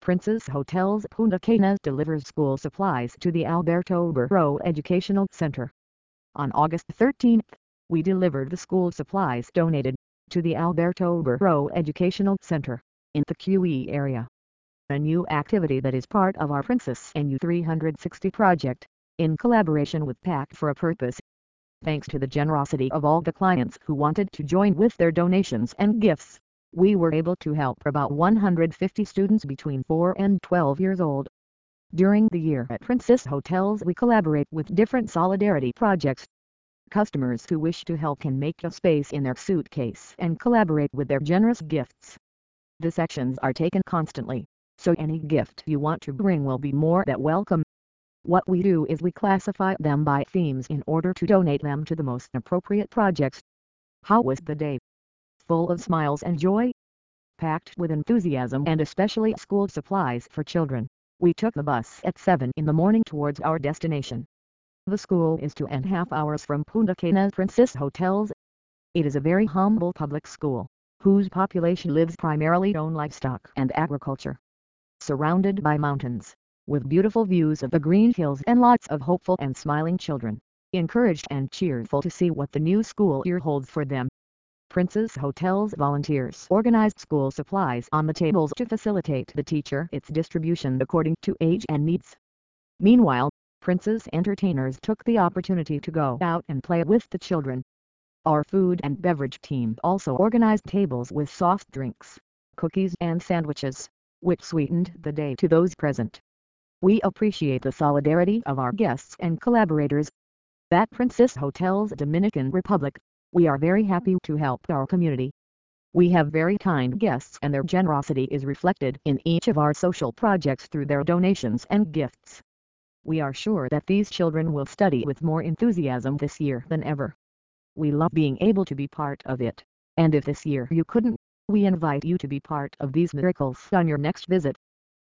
Princess Hotels Punta Cana delivers school supplies to the Alberto Burro Educational Center. On August 13, we delivered the school supplies donated to the Alberto Burro Educational Center in the QE area. A new activity that is part of our Princess NU 360 project, in collaboration with Pact for a Purpose. Thanks to the generosity of all the clients who wanted to join with their donations and gifts, we were able to help about 150 students between 4 and 12 years old. During the year at Princess Hotels we collaborate with different solidarity projects. Customers who wish to help can make a space in their suitcase and collaborate with their generous gifts. The sections are taken constantly, so any gift you want to bring will be more than welcome. What we do is we classify them by themes in order to donate them to the most appropriate projects. How was the day? Full of smiles and joy? Packed with enthusiasm and especially school supplies for children. We took the bus at 7 in the morning towards our destination. The school is 2.5 hours from Punta Cana Princess Hotels. It is a very humble public school, whose population lives primarily on livestock and agriculture. Surrounded by mountains, with beautiful views of the green hills and lots of hopeful and smiling children, encouraged and cheerful to see what the new school year holds for them. Princess Hotels volunteers organized school supplies on the tables to facilitate the teacher its distribution according to age and needs. Meanwhile, Princess entertainers took the opportunity to go out and play with the children. Our food and beverage team also organized tables with soft drinks, cookies and sandwiches, which sweetened the day to those present. We appreciate the solidarity of our guests and collaborators. At Princess Hotels Dominican Republic, we are very happy to help our community. We have very kind guests and their generosity is reflected in each of our social projects through their donations and gifts. We are sure that these children will study with more enthusiasm this year than ever. We love being able to be part of it, and if this year you couldn't, we invite you to be part of these miracles on your next visit.